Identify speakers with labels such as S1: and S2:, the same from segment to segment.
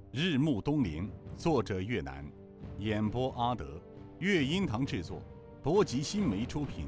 S1: 日暮东陵，作者越南，演播阿德，乐音堂制作，博吉新媒出品。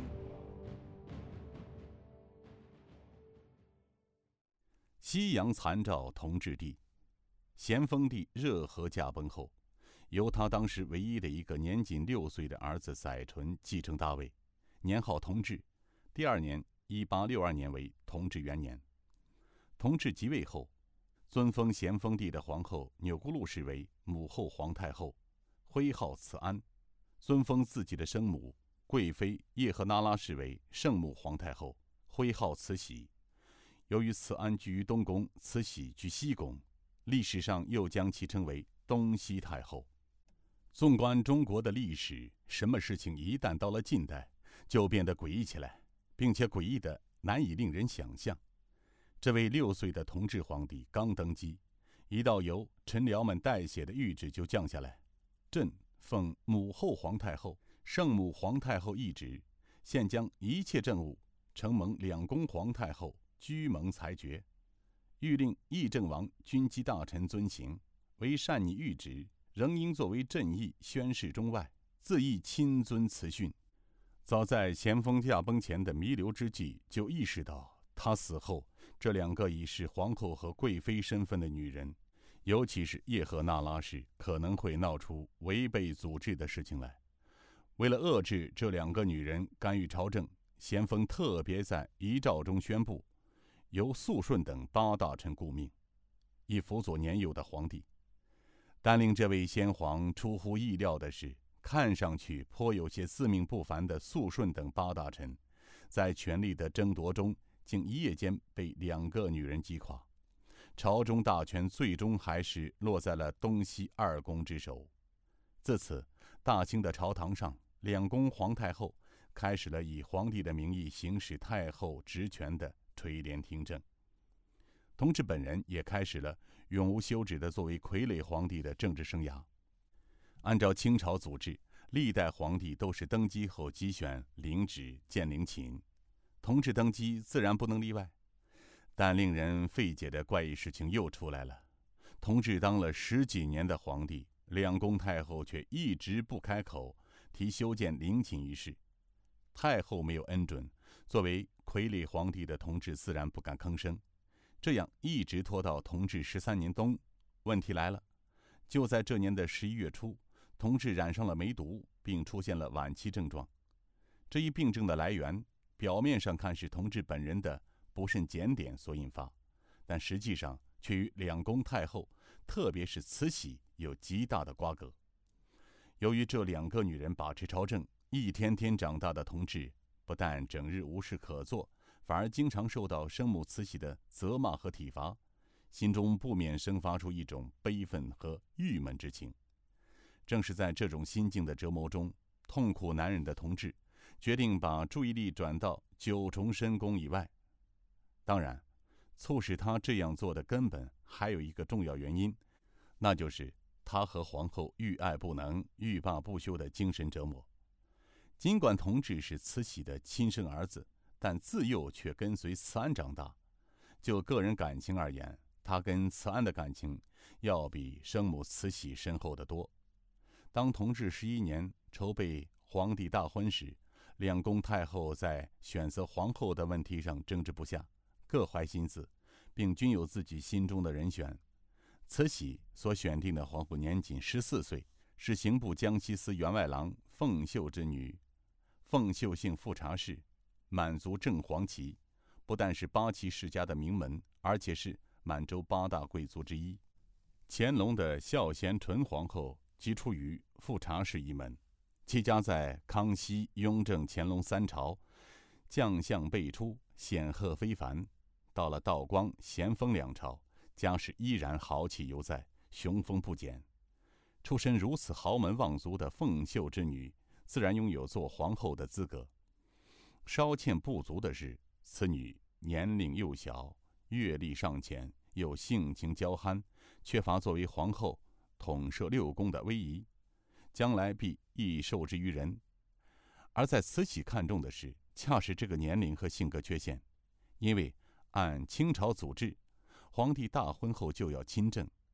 S1: 夕阳残照同治帝，咸丰帝热河驾崩后，由他当时唯一的一个年仅6岁的儿子载淳继承大位，年号同治。第二年1862年为同治元年。同治即位后，尊封咸丰帝的皇后钮钴禄氏为母后皇太后，徽号慈安；尊封自己的生母贵妃叶赫那拉氏为圣母皇太后，徽号慈禧。由于慈安居于东宫，慈禧居西宫，历史上又将其称为东西太后。纵观中国的历史，什么事情一旦到了近代，就变得诡异起来，并且诡异的难以令人想象。这位6岁的同治皇帝刚登基，一道由臣僚们代写的谕旨就降下来：朕奉母后皇太后、圣母皇太后懿旨，现将一切政务承蒙两宫皇太后居蒙裁决，谕令议政王军机大臣遵行。为善拟谕旨，仍应作为朕意宣示中外，自意亲遵此训。早在咸丰驾崩前的弥留之际，就意识到他死后，这2个已是皇后和贵妃身份的女人，尤其是叶赫那拉氏，可能会闹出违背祖制的事情来。为了遏制这2个女人干预朝政，咸丰特别在遗诏中宣布，由肃顺等8大臣顾命，以辅佐年幼的皇帝。但令这位先皇出乎意料的是，看上去颇有些自命不凡的肃顺等8大臣，在权力的争夺中，竟一夜间被2个女人击垮，朝中大权最终还是落在了东西2宫之手。自此，大清的朝堂上，2宫皇太后开始了以皇帝的名义行使太后职权的垂帘听政。同治本人也开始了永无休止的作为傀儡皇帝的政治生涯。按照清朝祖制，历代皇帝都是登基后即选领旨建陵寝，同治登基自然不能例外。但令人费解的怪异事情又出来了，同治当了10几年的皇帝，2宫太后却一直不开口提修建陵寝一事。太后没有恩准，作为傀儡皇帝的同治自然不敢吭声，这样一直拖到同治13年冬。问题来了，就在这年的11月初，同治染上了梅毒，并出现了晚期症状。这一病症的来源，表面上看是同治本人的不慎检点所引发，但实际上却与2宫太后，特别是慈禧有极大的瓜葛。由于这2个女人把持朝政，一天天长大的同治不但整日无事可做，反而经常受到生母慈禧的责骂和体罚，心中不免生发出一种悲愤和郁闷之情。正是在这种心境的折磨中，痛苦难忍的同治决定把注意力转到9重深宫以外。当然，促使他这样做的根本还有一个重要原因，那就是他和皇后欲爱不能、欲罢不休的精神折磨。尽管同治是慈禧的亲生儿子，但自幼却跟随慈安长大。就个人感情而言，他跟慈安的感情要比生母慈禧深厚得多。当同治11年筹备皇帝大婚时，2宫太后在选择皇后的问题上争执不下，各怀心思，并均有自己心中的人选。慈禧所选定的皇后年仅14岁，是刑部江西司员外郎凤秀之女，凤秀姓富察氏，满族正黄旗，不但是8旗世家的名门，而且是满洲8大贵族之一。乾隆的孝贤纯皇后即出于富察氏一门，其家在康熙、雍正、乾隆3朝将相辈出，显赫非凡。到了道光、咸丰2朝，家世依然豪气犹在，雄风不减。出身如此豪门望族的凤秀之女，自然拥有做皇后的资格。稍欠不足的是，此女年龄幼小，阅历尚浅，又性情娇憨，缺乏作为皇后统摄6宫的威仪，将来必易受制于人。而在慈禧看重的是，恰是这个年龄和性格缺陷。因为按清朝祖制，皇帝大婚后就要亲政，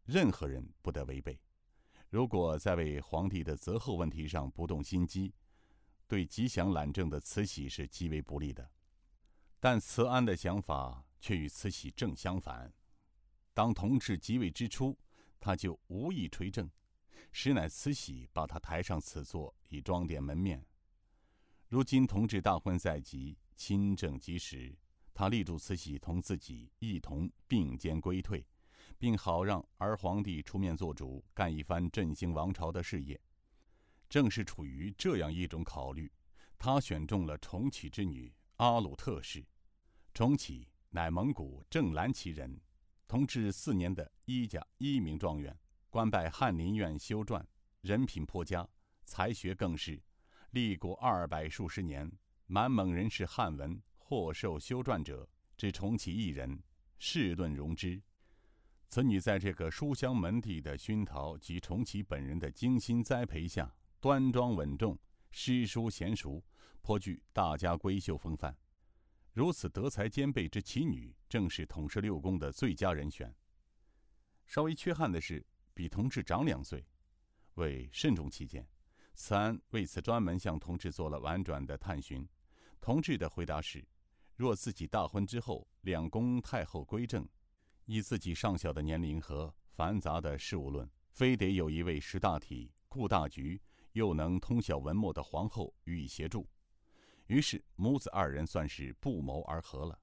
S1: 任何人不得违背。如果在为皇帝的择后问题上不动心机，对吉祥揽政的慈禧是极为不利的。但慈安的想法却与慈禧正相反。当同治即位之初，他就无意垂政，实乃慈禧把他抬上此座以装点门面。如今同治大婚在即，亲政及时，他力主慈禧同自己一同并肩归退，并好让儿皇帝出面做主，干一番振兴王朝的事业。正是处于这样一种考虑，他选中了重启之女阿鲁特氏。重启乃蒙古正蓝旗人，同治4年的1甲1名状元，官拜翰林院修撰，人品颇佳，才学更是，历过200数十年，满蒙人士汉文或受修撰者，只重启一人，世论容之。此女在这个书香门第的熏陶及重启本人的精心栽培下，端庄稳重，诗书娴熟，颇具大家闺秀风范。如此德才兼备之奇女，正是统摄6宫的最佳人选。稍微缺憾的是，比同治长2岁。为慎重起见，慈安为此专门向同治做了婉转的探询。同治的回答是：若自己大婚之后，2宫太后归正，以自己尚小的年龄和繁杂的事务论，非得有一位识大体、顾大局，又能通晓文墨的皇后予以协助。于是母子2人算是不谋而合了。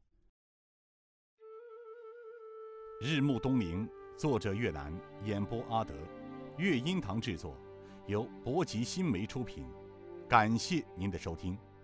S1: 日暮东陵，作者岳南，演播阿德，乐音堂制作，由博吉新媒出品。感谢您的收听。